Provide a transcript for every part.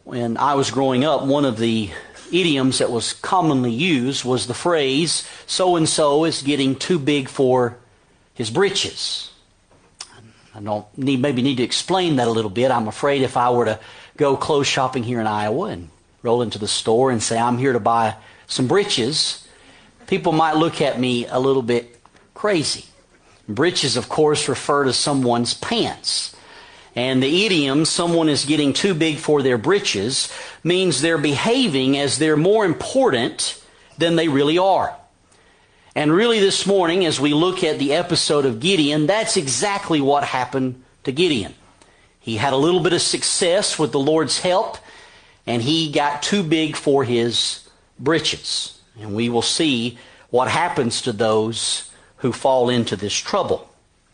When I was growing up, one of the idioms that was commonly used was the phrase, so-and-so is getting too big for his britches. I maybe need to explain that a little bit. I'm afraid if I were to go clothes shopping here in Iowa and roll into the store and say, I'm here to buy some britches, people might look at me a little bit crazy. Britches, of course, refer to someone's pants. And the idiom, someone is getting too big for their britches, means they're behaving as they're more important than they really are. And really this morning, as we look at the episode of Gideon, that's exactly what happened to Gideon. He had a little bit of success with the Lord's help, and he got too big for his britches. And we will see what happens to those who fall into this trouble.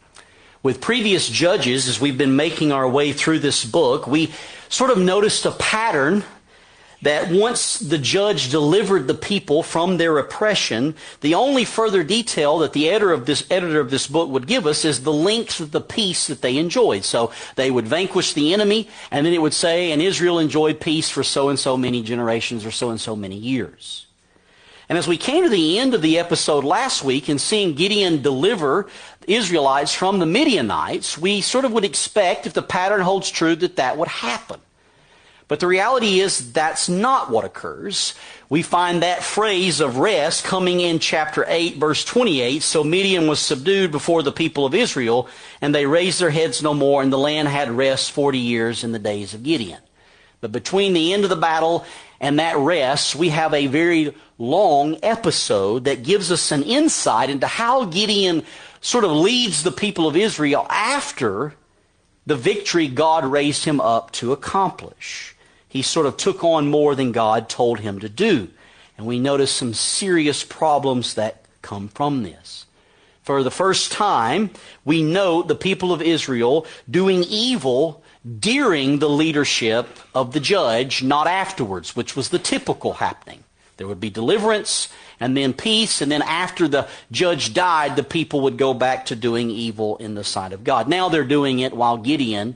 With previous judges, as we've been making our way through this book, we sort of noticed a pattern that once the judge delivered the people from their oppression, the only further detail that the editor of this book would give us is the length of the peace that they enjoyed. So they would vanquish the enemy, and then it would say, and Israel enjoyed peace for so-and-so many generations or so-and-so many years. And as we came to the end of the episode last week and seeing Gideon deliver Israelites from the Midianites, we sort of would expect, if the pattern holds true, that that would happen. But the reality is that's not what occurs. We find that phrase of rest coming in chapter 8, verse 28. So Midian was subdued before the people of Israel, and they raised their heads no more, and the land had rest 40 years in the days of Gideon. But between the end of the battle and that rest, we have a very long episode that gives us an insight into how Gideon sort of leads the people of Israel after the victory God raised him up to accomplish. He sort of took on more than God told him to do. And we notice some serious problems that come from this. For the first time, we note the people of Israel doing evil during the leadership of the judge, not afterwards, which was the typical happening. There would be deliverance and then peace, and then after the judge died, the people would go back to doing evil in the sight of God. Now they're doing it while Gideon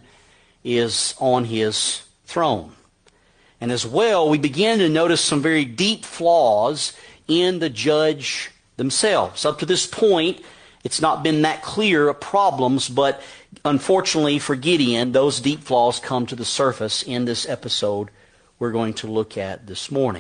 is on his throne. And as well, we begin to notice some very deep flaws in the judge themselves. Up to this point, it's not been that clear of problems, but unfortunately for Gideon, those deep flaws come to the surface in this episode we're going to look at this morning.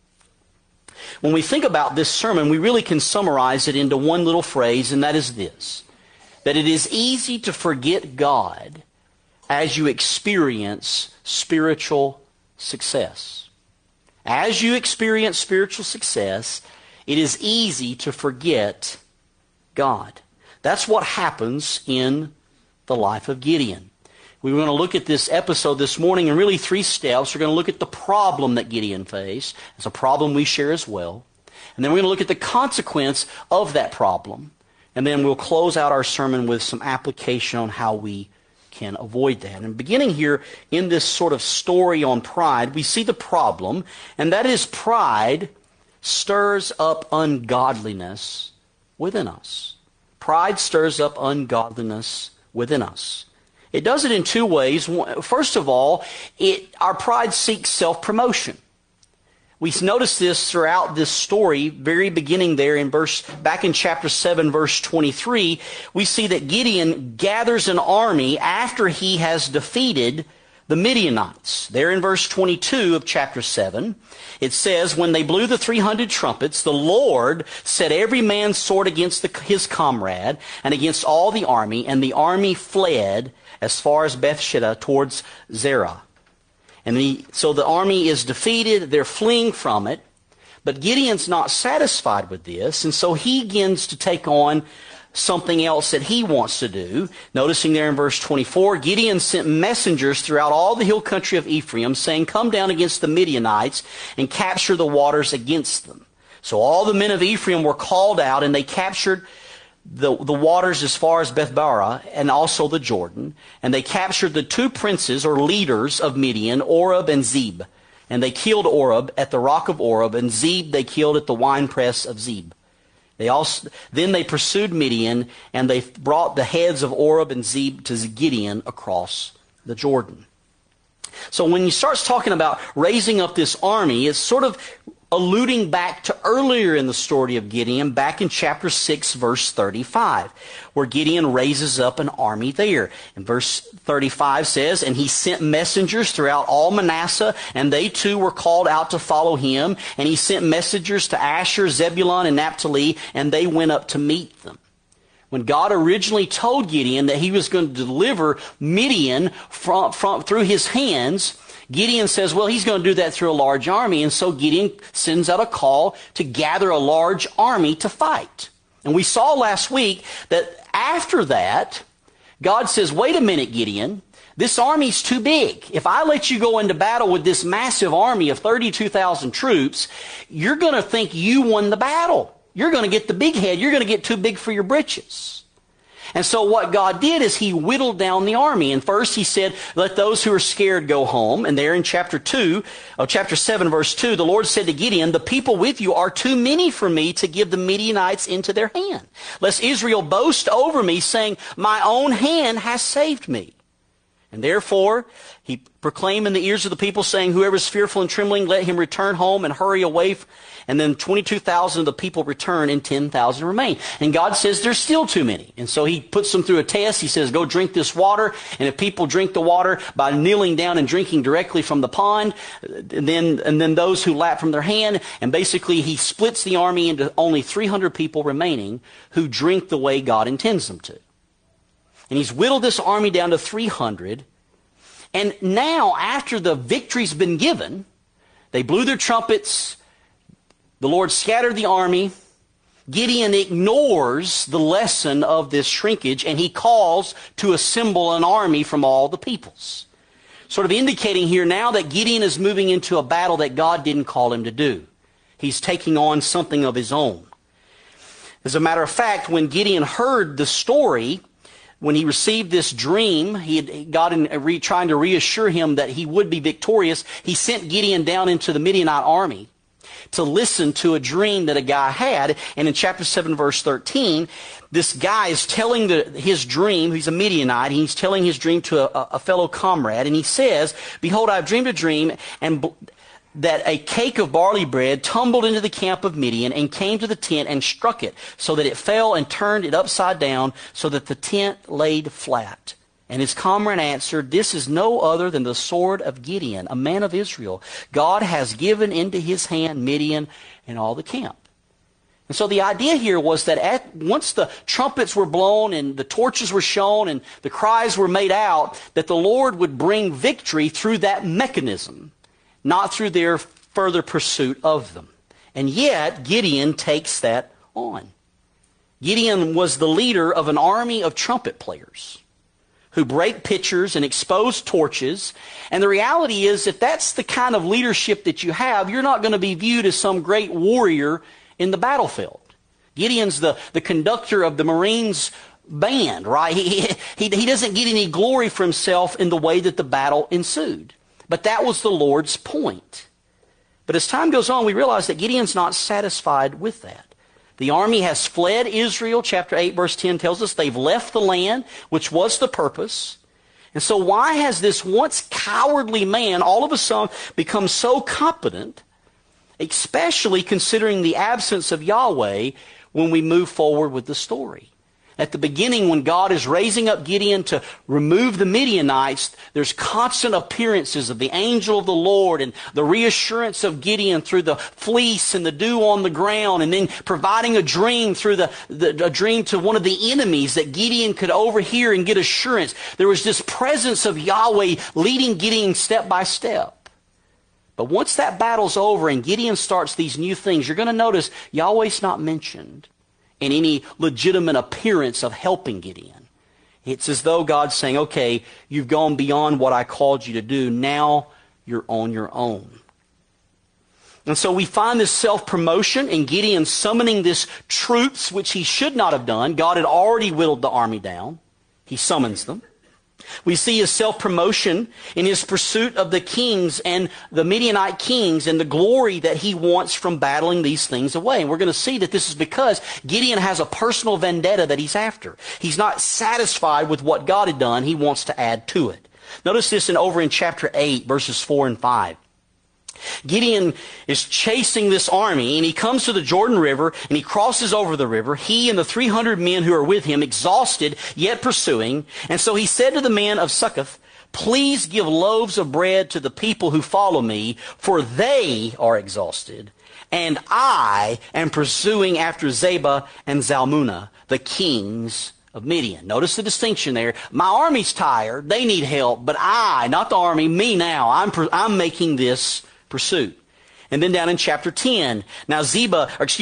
When we think about this sermon, we really can summarize it into one little phrase, and that is this: that it is easy to forget God as you experience spiritual success. As you experience spiritual success, it is easy to forget God. That's what happens in the life of Gideon. We're going to look at this episode this morning in really three steps. We're going to look at the problem that Gideon faced. It's a problem we share as well. And then we're going to look at the consequence of that problem. And then we'll close out our sermon with some application on how we can avoid that. And beginning here in this sort of story on pride, we see the problem, and that is pride stirs up ungodliness within us. Pride stirs up ungodliness within us. It does it in two ways. First of all, our pride seeks self-promotion. We notice this throughout this story, very beginning there back in chapter 7, verse 23, we see that Gideon gathers an army after he has defeated the Midianites. There in verse 22 of chapter 7, it says, when they blew the 300 trumpets, the Lord set every man's sword against his comrade and against all the army, and the army fled as far as Bethsheba towards Zerah. So the army is defeated, they're fleeing from it, but Gideon's not satisfied with this, and so he begins to take on something else that he wants to do. Noticing there in verse 24, Gideon sent messengers throughout all the hill country of Ephraim, saying, come down against the Midianites and capture the waters against them. So all the men of Ephraim were called out, and they captured the waters as far as Bethbara and also the Jordan. And they captured the two princes or leaders of Midian, Oreb and Zeb. And they killed Oreb at the rock of Oreb, and Zeb they killed at the winepress of Zeb. Then they pursued Midian, and they brought the heads of Oreb and Zeb to Gideon across the Jordan. So when he starts talking about raising up this army, it's sort of alluding back to earlier in the story of Gideon, back in chapter 6, verse 35, where Gideon raises up an army there. And verse 35 says, "And he sent messengers throughout all Manasseh, and they too were called out to follow him. And he sent messengers to Asher, Zebulun, and Naphtali, and they went up to meet them." When God originally told Gideon that he was going to deliver Midian through his hands, Gideon says, well, he's going to do that through a large army. And so Gideon sends out a call to gather a large army to fight. And we saw last week that after that, God says, wait a minute, Gideon, this army's too big. If I let you go into battle with this massive army of 32,000 troops, you're going to think you won the battle. You're going to get the big head. You're going to get too big for your britches. And so what God did is he whittled down the army. And first he said, let those who are scared go home. And there in chapter 7, verse 2, the Lord said to Gideon, the people with you are too many for me to give the Midianites into their hand, lest Israel boast over me, saying, my own hand has saved me. And therefore, he proclaimed in the ears of the people, saying, whoever is fearful and trembling, let him return home and hurry away. And then 22,000 of the people return and 10,000 remain. And God says there's still too many. And so he puts them through a test. He says, go drink this water. And if people drink the water by kneeling down and drinking directly from the pond, and then those who lap from their hand, and basically he splits the army into only 300 people remaining who drink the way God intends them to. And he's whittled this army down to 300. And now, after the victory's been given, they blew their trumpets. The Lord scattered the army. Gideon ignores the lesson of this shrinkage, and he calls to assemble an army from all the peoples. Sort of indicating here now that Gideon is moving into a battle that God didn't call him to do. He's taking on something of his own. As a matter of fact, when Gideon heard the story, when he received this dream, God trying to reassure him that he would be victorious, he sent Gideon down into the Midianite army to listen to a dream that a guy had. And in chapter 7, verse 13, this guy is telling his dream. He's a Midianite. And he's telling his dream to a fellow comrade. And he says, behold, I have dreamed a dream, and that a cake of barley bread tumbled into the camp of Midian and came to the tent and struck it, so that it fell and turned it upside down, so that the tent laid flat. And his comrade answered, this is no other than the sword of Gideon, a man of Israel. God has given into his hand Midian and all the camp. And so the idea here was that once the trumpets were blown and the torches were shown and the cries were made out, that the Lord would bring victory through that mechanism, not through their further pursuit of them. And yet, Gideon takes that on. Gideon was the leader of an army of trumpet players who break pitchers and expose torches. And the reality is, if that's the kind of leadership that you have, you're not going to be viewed as some great warrior in the battlefield. Gideon's the conductor of the Marines band, right? He doesn't get any glory for himself in the way that the battle ensued. But that was the Lord's point. But as time goes on, we realize that Gideon's not satisfied with that. The army has fled Israel. Chapter 8, verse 10 tells us they've left the land, which was the purpose. And so why has this once cowardly man all of a sudden become so competent, especially considering the absence of Yahweh when we move forward with the story? At the beginning, when God is raising up Gideon to remove the Midianites, there's constant appearances of the angel of the Lord and the reassurance of Gideon through the fleece and the dew on the ground, and then providing a dream through a dream to one of the enemies that Gideon could overhear and get assurance. There was this presence of Yahweh leading Gideon step by step. But once that battle's over and Gideon starts these new things, you're going to notice Yahweh's not mentioned in any legitimate appearance of helping Gideon. It's as though God's saying, okay, you've gone beyond what I called you to do. Now you're on your own. And so we find this self-promotion in Gideon summoning this troops, which he should not have done. God had already whittled the army down. He summons them. We see his self-promotion in his pursuit of the kings and the Midianite kings and the glory that he wants from battling these things away. And we're going to see that this is because Gideon has a personal vendetta that he's after. He's not satisfied with what God had done. He wants to add to it. Notice this over in chapter 8, verses 4 and 5. Gideon is chasing this army, and he comes to the Jordan River, and he crosses over the river, he and the 300 men who are with him, exhausted, yet pursuing. And so he said to the men of Succoth, "Please give loaves of bread to the people who follow me, for they are exhausted, and I am pursuing after Zebah and Zalmunna, the kings of Midian." Notice the distinction there. My army's tired, they need help, but I, not the army, me now, I'm making this pursuit. And then down in chapter 10, verse 10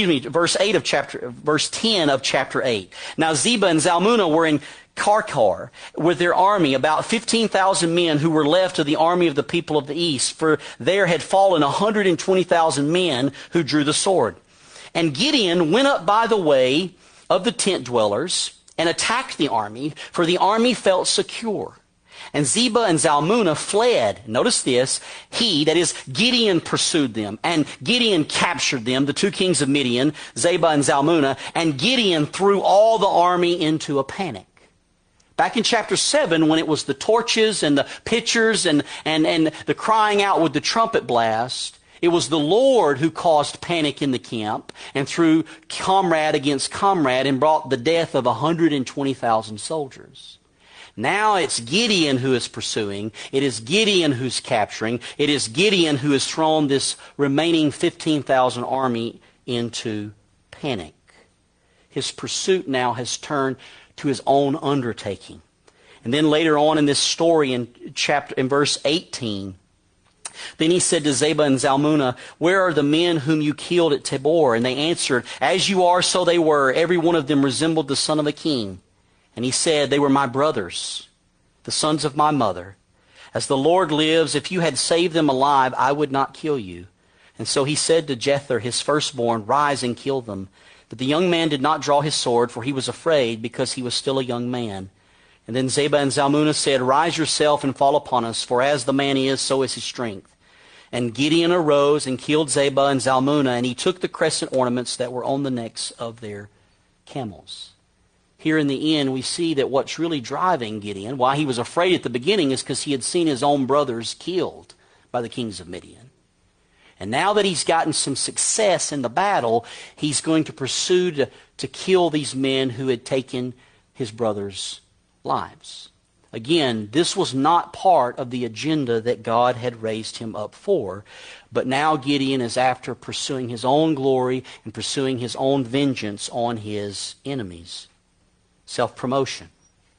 of chapter 8. Now Zebah and Zalmunna were in Karkar with their army, about 15,000 men who were left of the army of the people of the east, for there had fallen 120,000 men who drew the sword. And Gideon went up by the way of the tent dwellers and attacked the army, for the army felt secure. And Zebah and Zalmunna fled. Notice this. That is, Gideon pursued them. And Gideon captured them, the two kings of Midian, Zebah and Zalmunna. And Gideon threw all the army into a panic. Back in chapter 7, when it was the torches and the pitchers and the crying out with the trumpet blast, it was the Lord who caused panic in the camp and threw comrade against comrade and brought the death of 120,000 soldiers. Now it's Gideon who is pursuing. It is Gideon who's capturing. It is Gideon who has thrown this remaining 15,000 army into panic. His pursuit now has turned to his own undertaking. And then later on in this story in verse 18, then he said to Zebah and Zalmunna, "Where are the men whom you killed at Tabor?" And they answered, "As you are, so they were. Every one of them resembled the son of a king." And he said, "They were my brothers, the sons of my mother. As the Lord lives, if you had saved them alive, I would not kill you." And so he said to Jether, his firstborn, "Rise and kill them." But the young man did not draw his sword, for he was afraid, because he was still a young man. And then Zebah and Zalmunna said, "Rise yourself and fall upon us, for as the man is, so is his strength." And Gideon arose and killed Zebah and Zalmunna, and he took the crescent ornaments that were on the necks of their camels. Here in the end, we see that what's really driving Gideon, why he was afraid at the beginning, is because he had seen his own brothers killed by the kings of Midian. And now that he's gotten some success in the battle, he's going to pursue to kill these men who had taken his brothers' lives. Again, this was not part of the agenda that God had raised him up for. But now Gideon is after pursuing his own glory and pursuing his own vengeance on his enemies. Self-promotion.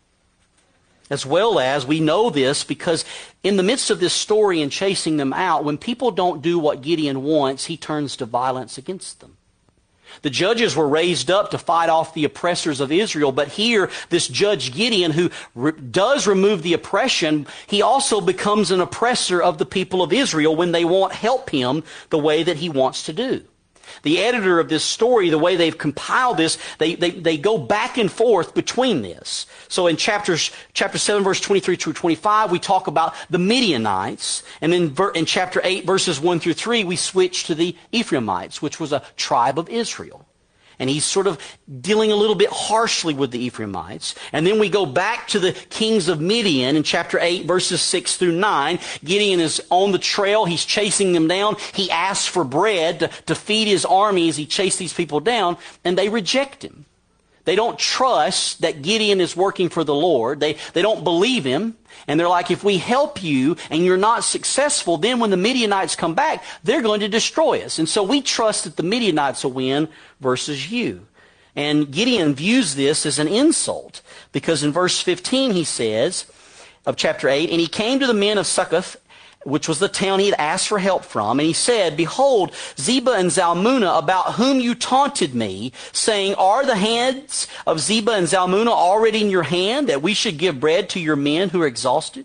As well as, we know this because in the midst of this story and chasing them out, when people don't do what Gideon wants, he turns to violence against them. The judges were raised up to fight off the oppressors of Israel, but here, this judge Gideon, who does remove the oppression, he also becomes an oppressor of the people of Israel when they won't help him the way that he wants to do. The editor of this story, the way they've compiled this, they go back and forth between this. So in chapter 7, verse 23 through 25, we talk about the Midianites. And then in chapter 8, verses 1 through 3, we switch to the Ephraimites, which was a tribe of Israel. And he's sort of dealing a little bit harshly with the Ephraimites. And then we go back to the kings of Midian in chapter 8, verses 6 through 9. Gideon is on the trail. He's chasing them down. He asks for bread to feed his army as he chased these people down, and they reject him. They don't trust that Gideon is working for the Lord. They don't believe him. And they're like, if we help you and you're not successful, then when the Midianites come back, they're going to destroy us. And so we trust that the Midianites will win versus you. And Gideon views this as an insult because in verse 15 he says, of chapter 8, and he came to the men of Succoth, which was the town he had asked for help from, and he said, "Behold, Zebah and Zalmunna, about whom you taunted me, saying, Are the hands of Zebah and Zalmunna already in your hand, that we should give bread to your men who are exhausted?"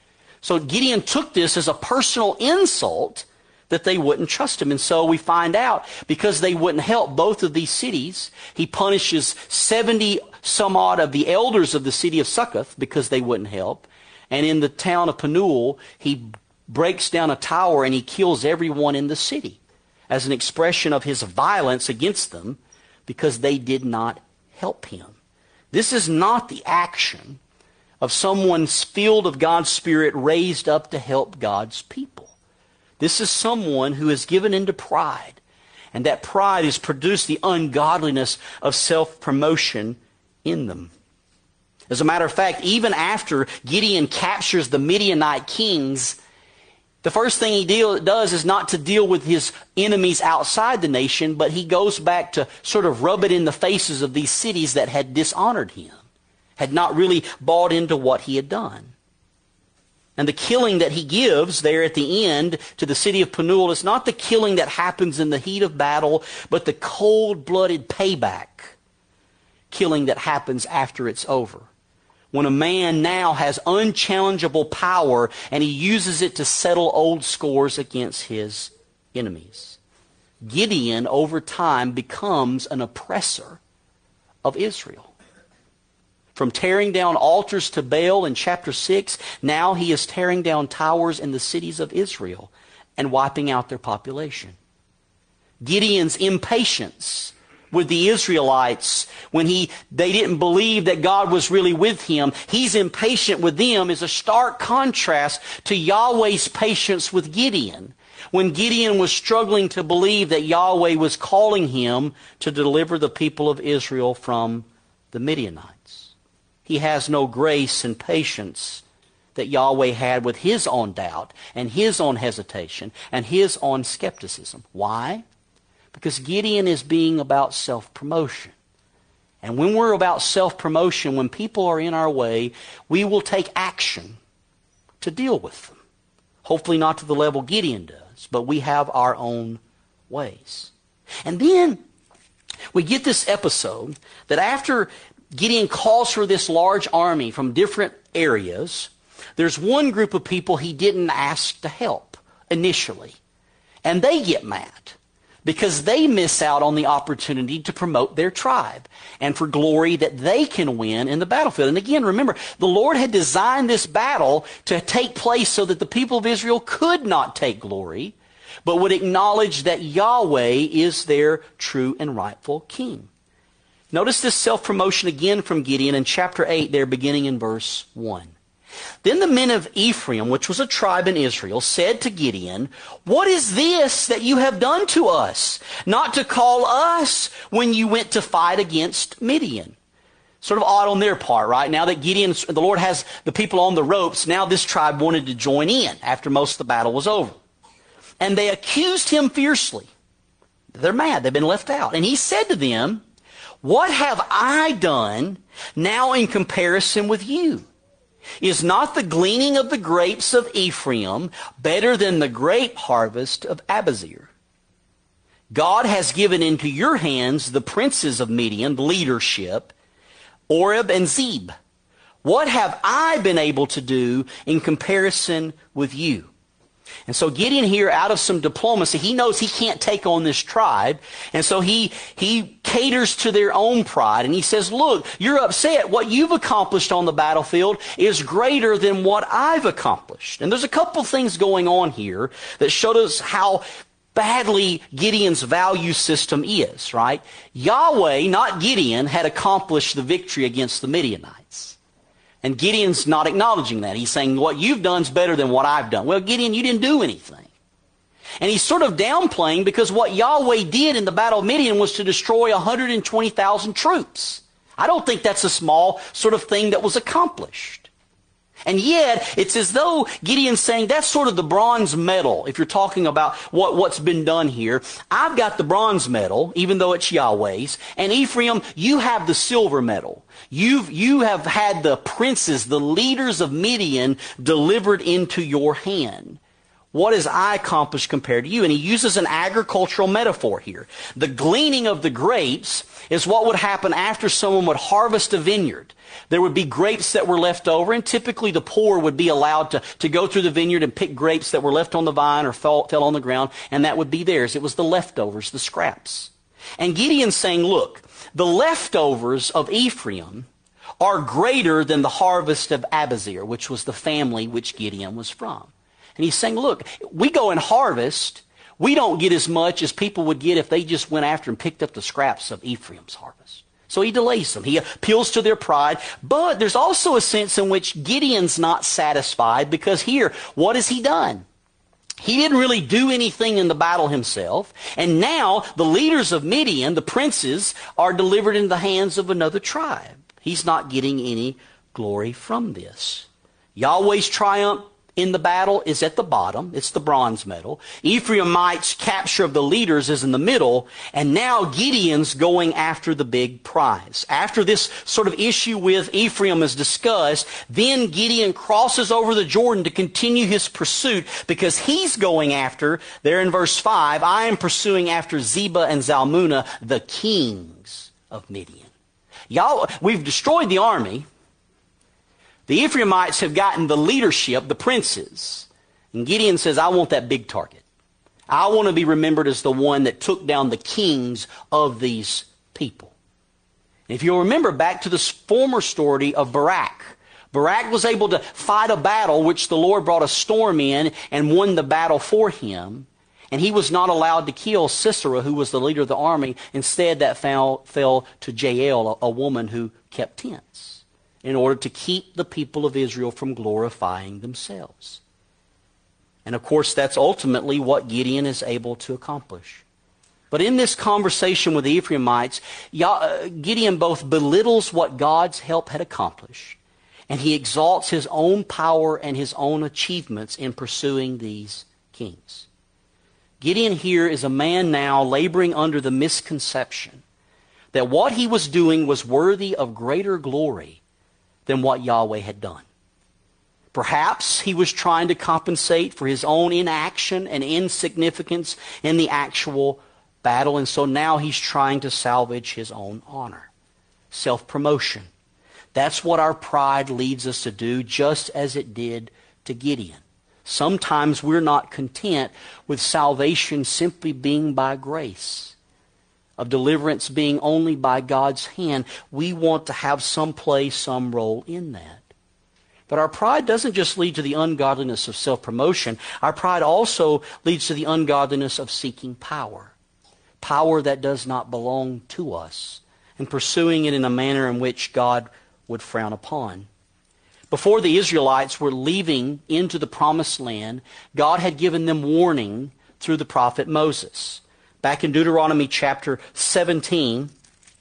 So Gideon took this as a personal insult that they wouldn't trust him. And so we find out, because they wouldn't help both of these cities, he punishes 70 some odd of the elders of the city of Succoth because they wouldn't help. And in the town of Penuel, he breaks down a tower and he kills everyone in the city as an expression of his violence against them because they did not help him. This is not the action of someone filled of God's Spirit raised up to help God's people. This is someone who is given into pride, and that pride has produced the ungodliness of self-promotion in them. As a matter of fact, even after Gideon captures the Midianite kings, the first thing he does is not to deal with his enemies outside the nation, but he goes back to sort of rub it in the faces of these cities that had dishonored him, had not really bought into what he had done. And the killing that he gives there at the end to the city of Penuel is not the killing that happens in the heat of battle, but the cold-blooded payback killing that happens after it's over. When a man now has unchallengeable power and he uses it to settle old scores against his enemies. Gideon, over time, becomes an oppressor of Israel. From tearing down altars to Baal in chapter 6, now he is tearing down towers in the cities of Israel and wiping out their population. Gideon's impatience with the Israelites when they didn't believe that God was really with him, he's impatient with them, is a stark contrast to Yahweh's patience with Gideon, when Gideon was struggling to believe that Yahweh was calling him to deliver the people of Israel from the Midianites. He has no grace and patience that Yahweh had with his own doubt and his own hesitation and his own skepticism. Why? Because Gideon is being about self-promotion. And when we're about self-promotion, when people are in our way, we will take action to deal with them. Hopefully not to the level Gideon does, but we have our own ways. And then we get this episode that after Gideon calls for this large army from different areas, there's one group of people he didn't ask to help initially. And they get mad, because they miss out on the opportunity to promote their tribe and for glory that they can win in the battlefield. And again, remember, the Lord had designed this battle to take place so that the people of Israel could not take glory, but would acknowledge that Yahweh is their true and rightful king. Notice this self-promotion again from Gideon in chapter 8 there, beginning in verse 1. Then the men of Ephraim, which was a tribe in Israel, said to Gideon, "What is this that you have done to us, not to call us when you went to fight against Midian?" Sort of odd on their part, right? Now that Gideon, the Lord has the people on the ropes, now this tribe wanted to join in after most of the battle was over. And they accused him fiercely. They're mad. They've been left out. And he said to them, "What have I done now in comparison with you? Is not the gleaning of the grapes of Ephraim better than the grape harvest of Abiezer? God has given into your hands the princes of Midian, leadership, Oreb and Zeb. What have I been able to do in comparison with you?" And so Gideon here, out of some diplomacy, he knows he can't take on this tribe. And so he caters to their own pride. And he says, "Look, you're upset. What you've accomplished on the battlefield is greater than what I've accomplished." And there's a couple things going on here that showed us how badly Gideon's value system is, right? Yahweh, not Gideon, had accomplished the victory against the Midianites. And Gideon's not acknowledging that. He's saying, what you've done is better than what I've done. Well, Gideon, you didn't do anything. And he's sort of downplaying because what Yahweh did in the Battle of Midian was to destroy 120,000 troops. I don't think that's a small sort of thing that was accomplished. And yet, it's as though Gideon's saying, that's sort of the bronze medal, if you're talking about what's been done here. I've got the bronze medal, even though it's Yahweh's. And Ephraim, you have the silver medal. You have had the princes, the leaders of Midian, delivered into your hand. What has I accomplished compared to you? And he uses an agricultural metaphor here. The gleaning of the grapes is what would happen after someone would harvest a vineyard. There would be grapes that were left over, and typically the poor would be allowed to go through the vineyard and pick grapes that were left on the vine or fell on the ground, and that would be theirs. It was the leftovers, the scraps. And Gideon's saying, look, the leftovers of Ephraim are greater than the harvest of Abiezer, which was the family which Gideon was from. And he's saying, look, we go and harvest. We don't get as much as people would get if they just went after and picked up the scraps of Ephraim's harvest. So he delays them. He appeals to their pride. But there's also a sense in which Gideon's not satisfied, because here, what has he done? He didn't really do anything in the battle himself. And now the leaders of Midian, the princes, are delivered into the hands of another tribe. He's not getting any glory from this. Yahweh's triumph in the battle is at the bottom. It's the bronze medal. Ephraimites' capture of the leaders is in the middle. And now Gideon's going after the big prize. After this sort of issue with Ephraim is discussed, then Gideon crosses over the Jordan to continue his pursuit, because he's going after, there in verse 5, I am pursuing after Zebah and Zalmunna, the kings of Midian. We've destroyed the army. The Ephraimites have gotten the leadership, the princes. And Gideon says, I want that big target. I want to be remembered as the one that took down the kings of these people. If you'll remember back to the former story of Barak. Barak was able to fight a battle which the Lord brought a storm in and won the battle for him. And he was not allowed to kill Sisera, who was the leader of the army. Instead, that fell to Jael, a woman who kept tents, in order to keep the people of Israel from glorifying themselves. And of course, that's ultimately what Gideon is able to accomplish. But in this conversation with the Ephraimites, Gideon both belittles what God's help had accomplished, and he exalts his own power and his own achievements in pursuing these kings. Gideon here is a man now laboring under the misconception that what he was doing was worthy of greater glory than what Yahweh had done. Perhaps he was trying to compensate for his own inaction and insignificance in the actual battle, and so now he's trying to salvage his own honor. Self-promotion. That's what our pride leads us to do, just as it did to Gideon. Sometimes we're not content with salvation simply being by grace, of deliverance being only by God's hand. We want to have some place, some role in that. But our pride doesn't just lead to the ungodliness of self-promotion. Our pride also leads to the ungodliness of seeking power. Power that does not belong to us, and pursuing it in a manner in which God would frown upon. Before the Israelites were leaving into the promised land, God had given them warning through the prophet Moses. Back in Deuteronomy chapter 17,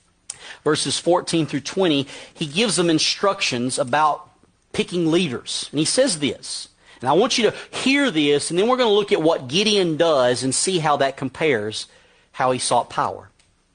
verses 14 through 20, he gives them instructions about picking leaders. And he says this, and I want you to hear this, and then we're going to look at what Gideon does and see how that compares, how he sought power.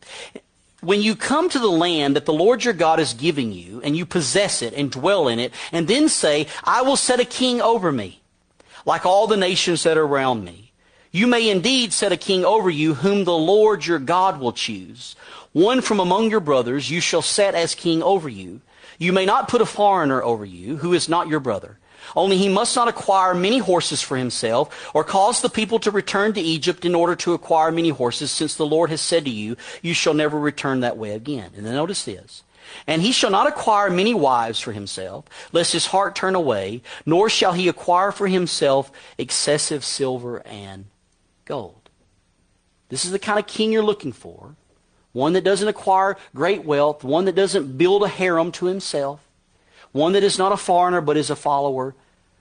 When you come to the land that the Lord your God is giving you, and you possess it and dwell in it, and then say, I will set a king over me, like all the nations that are around me. You may indeed set a king over you, whom the Lord your God will choose. One from among your brothers you shall set as king over you. You may not put a foreigner over you, who is not your brother. Only he must not acquire many horses for himself, or cause the people to return to Egypt in order to acquire many horses, since the Lord has said to you, you shall never return that way again. And then notice this. And he shall not acquire many wives for himself, lest his heart turn away, nor shall he acquire for himself excessive silver and gold. This is the kind of king you're looking for. One that doesn't acquire great wealth, one that doesn't build a harem to himself, one that is not a foreigner but is a follower,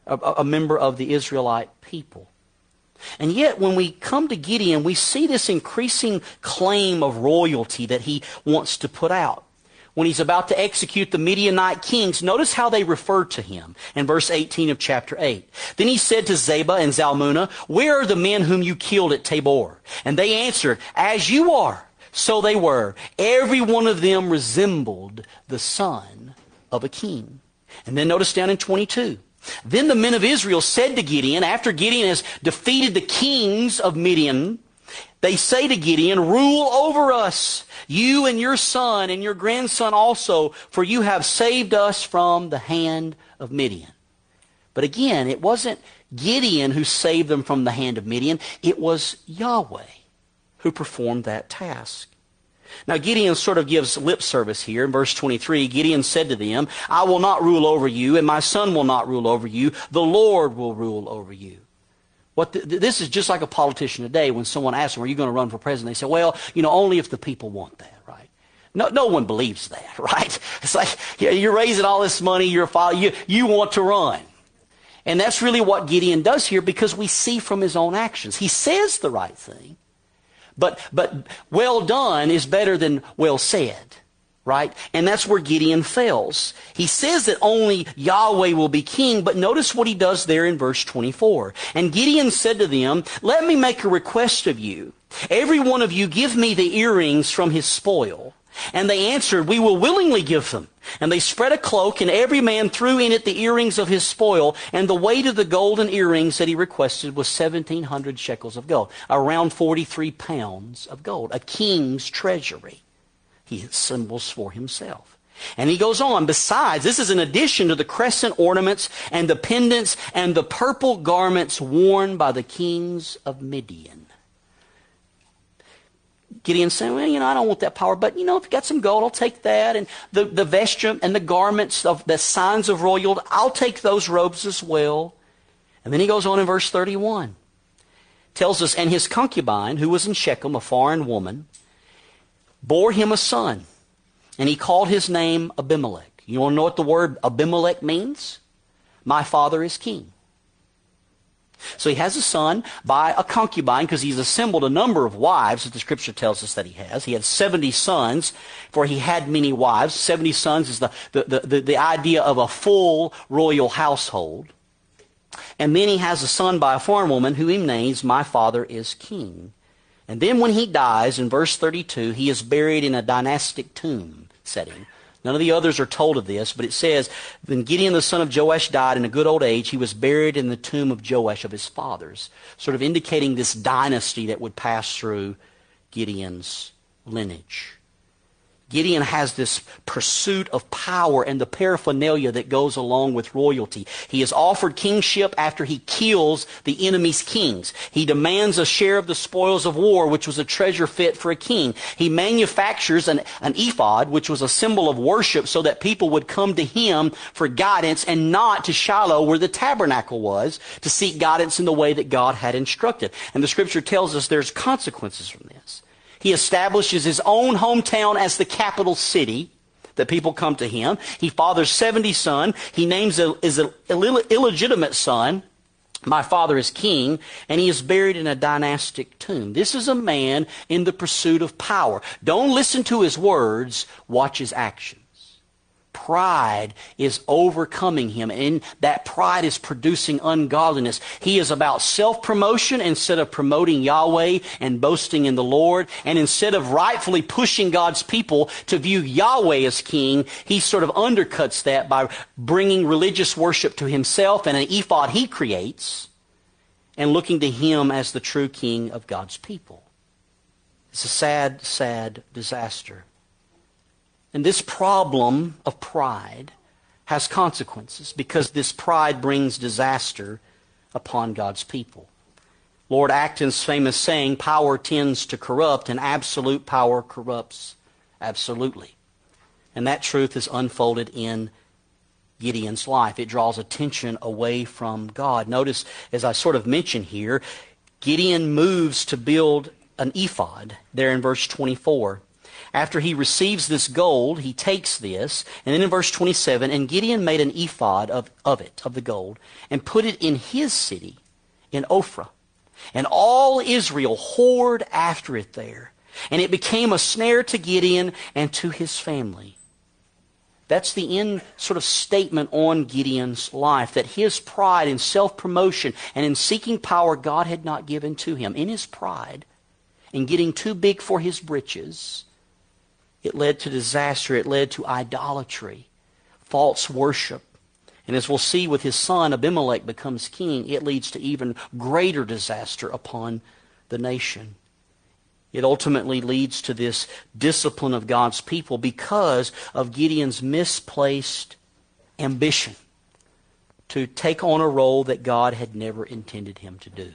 a member of the Israelite people. And yet when we come to Gideon, we see this increasing claim of royalty that he wants to put out. When he's about to execute the Midianite kings, notice how they refer to him in verse 18 of chapter 8. Then he said to Zebah and Zalmunna, where are the men whom you killed at Tabor? And they answered, as you are, so they were. Every one of them resembled the son of a king. And then notice down in 22. Then the men of Israel said to Gideon, after Gideon has defeated the kings of Midian, they say to Gideon, rule over us, you and your son and your grandson also, for you have saved us from the hand of Midian. But again, it wasn't Gideon who saved them from the hand of Midian. It was Yahweh who performed that task. Now Gideon sort of gives lip service here. In verse 23, Gideon said to them, I will not rule over you, and my son will not rule over you. The Lord will rule over you. This is just like a politician today when someone asks them, are you going to run for president? They say, well, only if the people want that, right? No one believes that, right? It's like you're raising all this money, you're a father, you want to run. And that's really what Gideon does here, because we see from his own actions. He says the right thing, but well done is better than well said, right? And that's where Gideon fails. He says that only Yahweh will be king, but notice what he does there in verse 24. And Gideon said to them, "Let me make a request of you. Every one of you give me the earrings from his spoil." And they answered, "We will willingly give them." And they spread a cloak, and every man threw in it the earrings of his spoil. And the weight of the golden earrings that he requested was 1,700 shekels of gold, around 43 pounds of gold, a king's treasury. He assembles for himself. And he goes on, "Besides, this is in addition to the crescent ornaments and the pendants and the purple garments worn by the kings of Midian." Gideon's saying, "Well, I don't want that power, but, if you got some gold, I'll take that. And the vesture and the garments of the signs of royalty, I'll take those robes as well." And then he goes on in verse 31. Tells us, "And his concubine, who was in Shechem, a foreign woman, bore him a son, and he called his name Abimelech." You want to know what the word Abimelech means? My father is king. So he has a son by a concubine, because he's assembled a number of wives that the scripture tells us that he has. He had 70 sons, for he had many wives. 70 sons is the idea of a full royal household. And then he has a son by a foreign woman who he names, "My father is king." And then when he dies, in verse 32, he is buried in a dynastic tomb setting. None of the others are told of this, but it says, "When Gideon the son of Joash died in a good old age, he was buried in the tomb of Joash of his fathers," sort of indicating this dynasty that would pass through Gideon's lineage. Gideon has this pursuit of power and the paraphernalia that goes along with royalty. He is offered kingship after he kills the enemy's kings. He demands a share of the spoils of war, which was a treasure fit for a king. He manufactures an ephod, which was a symbol of worship, so that people would come to him for guidance and not to Shiloh, where the tabernacle was, to seek guidance in the way that God had instructed. And the scripture tells us there's consequences from this. He establishes his own hometown as the capital city, that people come to him. He fathers 70 sons. He names his illegitimate son, "My father is king," and he is buried in a dynastic tomb. This is a man in the pursuit of power. Don't listen to his words, watch his actions. Pride is overcoming him, and that pride is producing ungodliness. He is about self-promotion instead of promoting Yahweh and boasting in the Lord. And instead of rightfully pushing God's people to view Yahweh as king, he sort of undercuts that by bringing religious worship to himself and an ephod he creates, and looking to him as the true king of God's people. It's a sad, sad disaster. And this problem of pride has consequences, because this pride brings disaster upon God's people. Lord Acton's famous saying, "Power tends to corrupt, and absolute power corrupts absolutely." And that truth is unfolded in Gideon's life. It draws attention away from God. Notice, as I sort of mentioned here, Gideon moves to build an ephod there in verse 24. After he receives this gold, he takes this, and then in verse 27, "And Gideon made an ephod of the gold, and put it in his city, in Ophrah. And all Israel whored after it there, and it became a snare to Gideon and to his family." That's the end sort of statement on Gideon's life, that his pride in self-promotion and in seeking power God had not given to him. In his pride, in getting too big for his britches, it led to disaster. It led to idolatry, false worship. And as we'll see with his son, Abimelech becomes king, it leads to even greater disaster upon the nation. It ultimately leads to this discipline of God's people because of Gideon's misplaced ambition to take on a role that God had never intended him to do.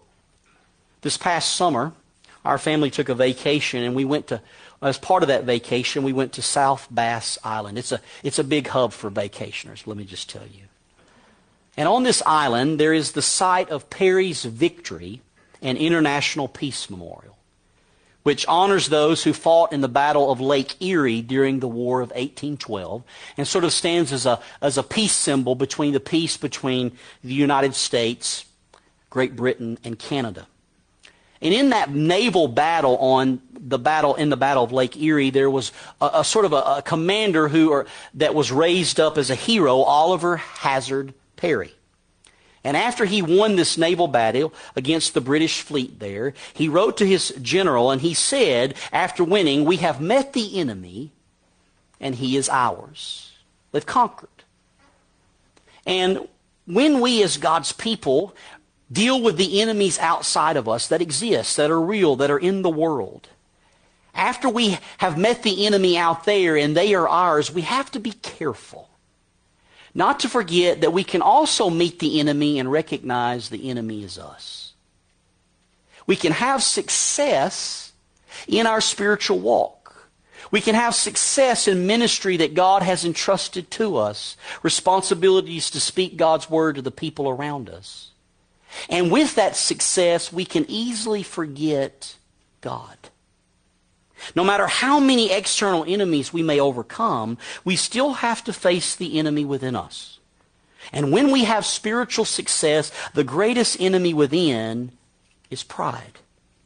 This past summer, our family took a vacation, and we went to, as part of that vacation, we went to South Bass Island. It's a big hub for vacationers, let me just tell you. And on this island, there is the site of Perry's Victory and International Peace Memorial, which honors those who fought in the Battle of Lake Erie during the War of 1812, and sort of stands as a peace symbol between the peace between the United States, Great Britain, and Canada. And in that naval battle in the Battle of Lake Erie, there was a sort of a commander that was raised up as a hero, Oliver Hazard Perry. And after he won this naval battle against the British fleet there, he wrote to his general and he said, after winning, "We have met the enemy and he is ours." They've conquered. And when we as God's people deal with the enemies outside of us that exist, that are real, that are in the world, after we have met the enemy out there and they are ours, we have to be careful not to forget that we can also meet the enemy and recognize the enemy is us. We can have success in our spiritual walk. We can have success in ministry that God has entrusted to us, responsibilities to speak God's word to the people around us. And with that success, we can easily forget God. No matter how many external enemies we may overcome, we still have to face the enemy within us. And when we have spiritual success, the greatest enemy within is pride.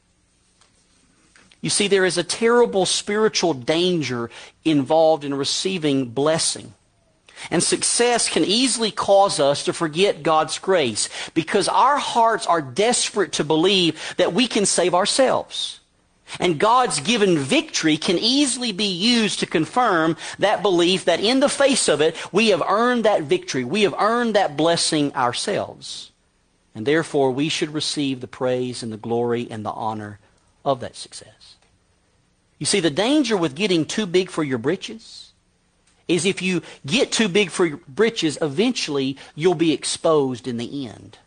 You see, there is a terrible spiritual danger involved in receiving blessing. And success can easily cause us to forget God's grace because our hearts are desperate to believe that we can save ourselves. And God's given victory can easily be used to confirm that belief that in the face of it, we have earned that victory. We have earned that blessing ourselves. And therefore, we should receive the praise and the glory and the honor of that success. You see, the danger with getting too big for your britches is if you get too big for your britches, eventually you'll be exposed in the end.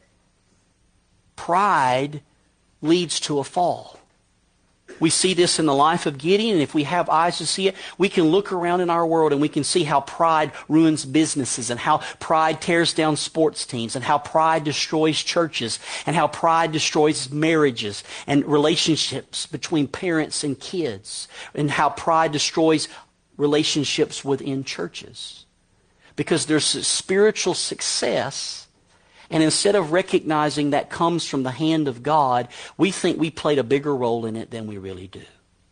Pride leads to a fall. We see this in the life of Gideon, and if we have eyes to see it, we can look around in our world and we can see how pride ruins businesses and how pride tears down sports teams and how pride destroys churches and how pride destroys marriages and relationships between parents and kids and how pride destroys relationships within churches. Because there's spiritual success, and instead of recognizing that comes from the hand of God, we think we played a bigger role in it than we really do.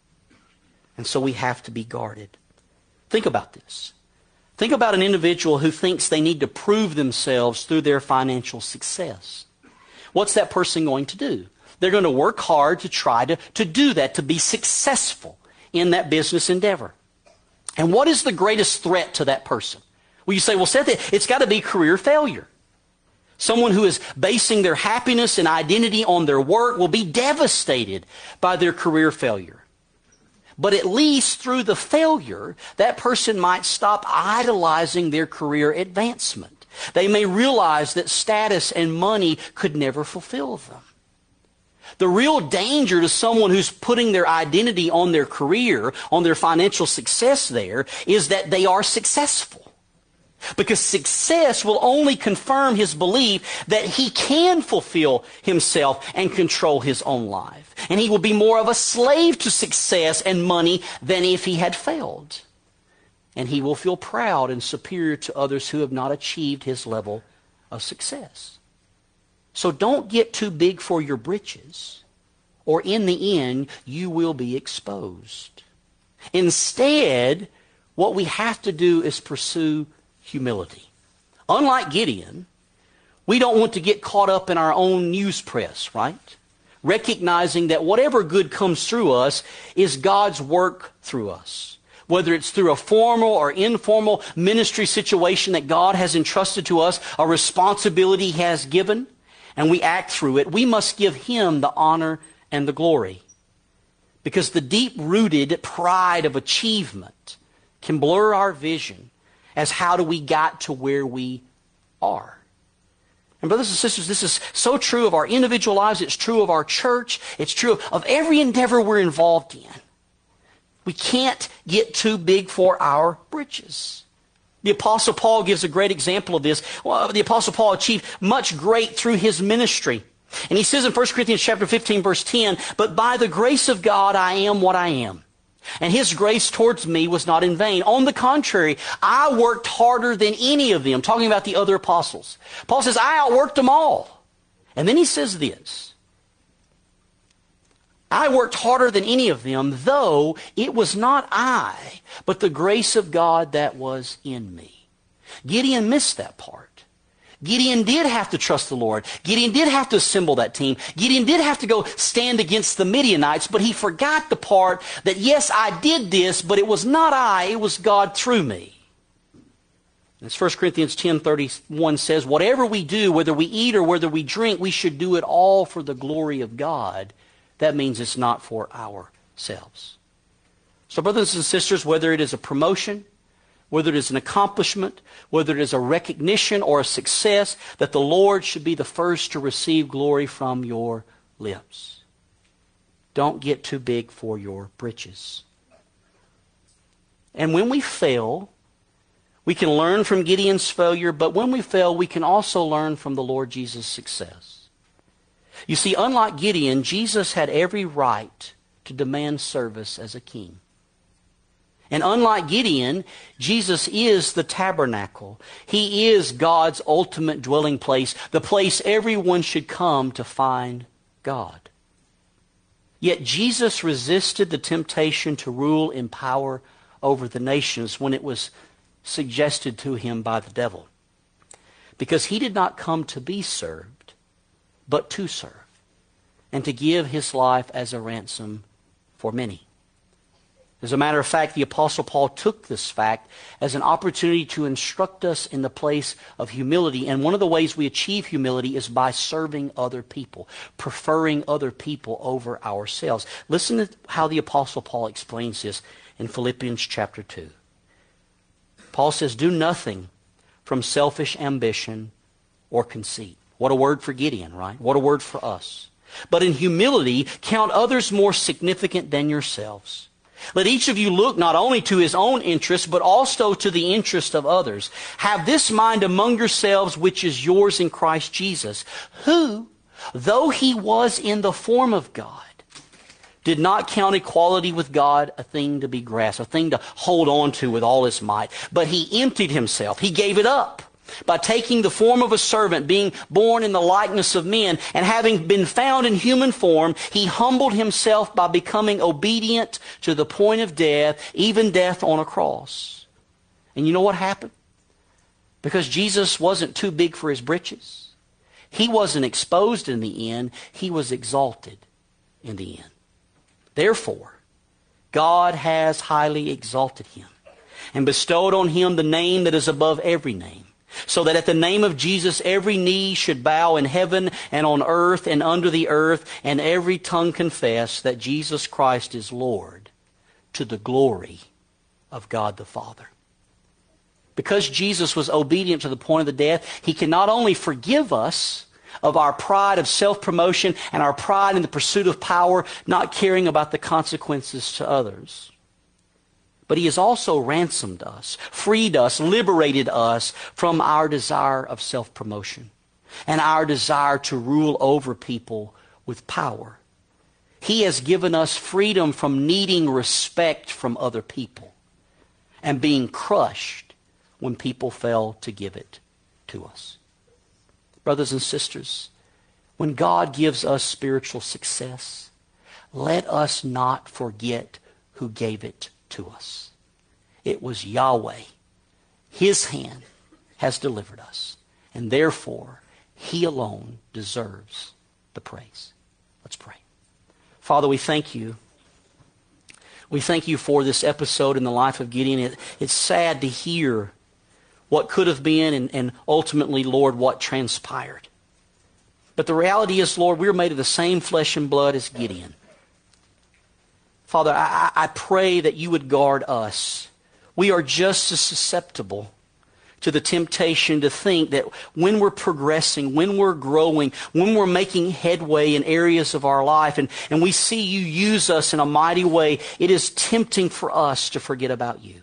And so we have to be guarded. Think about this. Think about an individual who thinks they need to prove themselves through their financial success. What's that person going to do? They're going to work hard to try to do that, to be successful in that business endeavor. And what is the greatest threat to that person? Well, you say, well, Seth, it's got to be career failure. Someone who is basing their happiness and identity on their work will be devastated by their career failure. But at least through the failure, that person might stop idolizing their career advancement. They may realize that status and money could never fulfill them. The real danger to someone who's putting their identity on their career, on their financial success there, is that they are successful. Because success will only confirm his belief that he can fulfill himself and control his own life. And he will be more of a slave to success and money than if he had failed. And he will feel proud and superior to others who have not achieved his level of success. So don't get too big for your britches, or in the end, you will be exposed. Instead, what we have to do is pursue humility. Unlike Gideon, we don't want to get caught up in our own news press, right? Recognizing that whatever good comes through us is God's work through us. Whether it's through a formal or informal ministry situation that God has entrusted to us, a responsibility He has given, and we act through it, we must give Him the honor and the glory. Because the deep-rooted pride of achievement can blur our vision as how do we got to where we are. And brothers and sisters, this is so true of our individual lives. It's true of our church. It's true of every endeavor we're involved in. We can't get too big for our britches. The Apostle Paul gives a great example of this. Well, the Apostle Paul achieved much great through his ministry. And he says in 1 Corinthians chapter 15, verse 10, "But by the grace of God I am what I am. And his grace towards me was not in vain. On the contrary, I worked harder than any of them." Talking about the other apostles. Paul says, I outworked them all. And then he says this, "I worked harder than any of them, though it was not I, but the grace of God that was in me." Gideon missed that part. Gideon did have to trust the Lord. Gideon did have to assemble that team. Gideon did have to go stand against the Midianites, but he forgot the part that, yes, I did this, but it was not I, it was God through me. As 1 Corinthians 10:31 says, "Whatever we do, whether we eat or whether we drink, we should do it all for the glory of God." That means it's not for ourselves. So brothers and sisters, whether it is a promotion, whether it is an accomplishment, whether it is a recognition or a success, that the Lord should be the first to receive glory from your lips. Don't get too big for your britches. And when we fail, we can learn from Gideon's failure, but when we fail, we can also learn from the Lord Jesus' success. You see, unlike Gideon, Jesus had every right to demand service as a king. And unlike Gideon, Jesus is the tabernacle. He is God's ultimate dwelling place, the place everyone should come to find God. Yet Jesus resisted the temptation to rule in power over the nations when it was suggested to him by the devil. Because he did not come to be served, but to serve, and to give his life as a ransom for many. As a matter of fact, the Apostle Paul took this fact as an opportunity to instruct us in the place of humility. And one of the ways we achieve humility is by serving other people, preferring other people over ourselves. Listen to how the Apostle Paul explains this in Philippians chapter 2. Paul says, "Do nothing from selfish ambition or conceit." What a word for Gideon, right? What a word for us. "But in humility, count others more significant than yourselves. Let each of you look not only to his own interest, but also to the interest of others. Have this mind among yourselves, which is yours in Christ Jesus, who, though he was in the form of God, did not count equality with God a thing to be grasped, a thing to hold on to with all his might. But he emptied himself. He gave it up by taking the form of a servant, being born in the likeness of men, and having been found in human form, he humbled himself by becoming obedient to the point of death, even death on a cross." And you know what happened? Because Jesus wasn't too big for his britches. He wasn't exposed in the end. He was exalted in the end. Therefore, God has highly exalted him and bestowed on him the name that is above every name, so that at the name of Jesus every knee should bow in heaven and on earth and under the earth, and every tongue confess that Jesus Christ is Lord, to the glory of God the Father. Because Jesus was obedient to the point of the death, he can not only forgive us of our pride of self-promotion and our pride in the pursuit of power, not caring about the consequences to others, but he has also ransomed us, freed us, liberated us from our desire of self-promotion and our desire to rule over people with power. He has given us freedom from needing respect from other people and being crushed when people fail to give it to us. Brothers and sisters, when God gives us spiritual success, let us not forget who gave it to us. It was Yahweh. His hand has delivered us, and therefore he alone deserves the praise. Let's pray. Father, we thank you. We thank you for this episode in the life of Gideon. It's sad to hear what could have been and ultimately, Lord, what transpired. But the reality is, Lord, we're made of the same flesh and blood as Gideon. Father, I pray that you would guard us. We are just as susceptible to the temptation to think that when we're progressing, when we're growing, when we're making headway in areas of our life, and we see you use us in a mighty way, it is tempting for us to forget about you.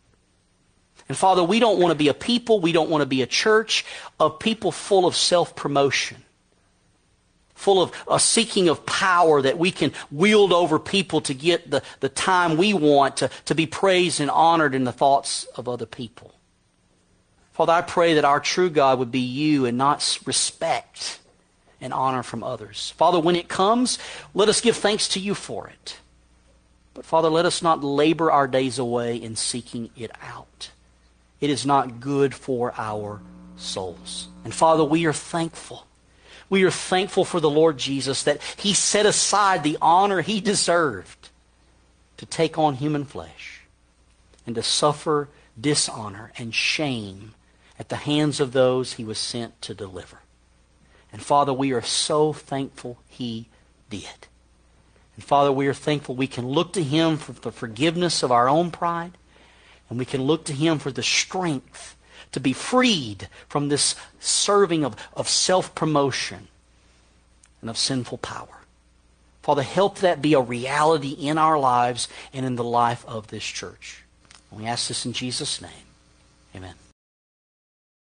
And Father, we don't want to be a people, we don't want to be a church of people full of self-promotion. full of a seeking of power that we can wield over people to get the time we want to be praised and honored in the thoughts of other people. Father, I pray that our true God would be you and not respect and honor from others. Father, when it comes, let us give thanks to you for it. But Father, let us not labor our days away in seeking it out. It is not good for our souls. And Father, we are thankful. We are thankful for the Lord Jesus that He set aside the honor He deserved to take on human flesh and to suffer dishonor and shame at the hands of those He was sent to deliver. And Father, we are so thankful He did. And Father, we are thankful we can look to Him for the forgiveness of our own pride, and we can look to Him for the strength to be freed from this serving of self-promotion and of sinful power. Father, help that be a reality in our lives and in the life of this church. And we ask this in Jesus' name. Amen.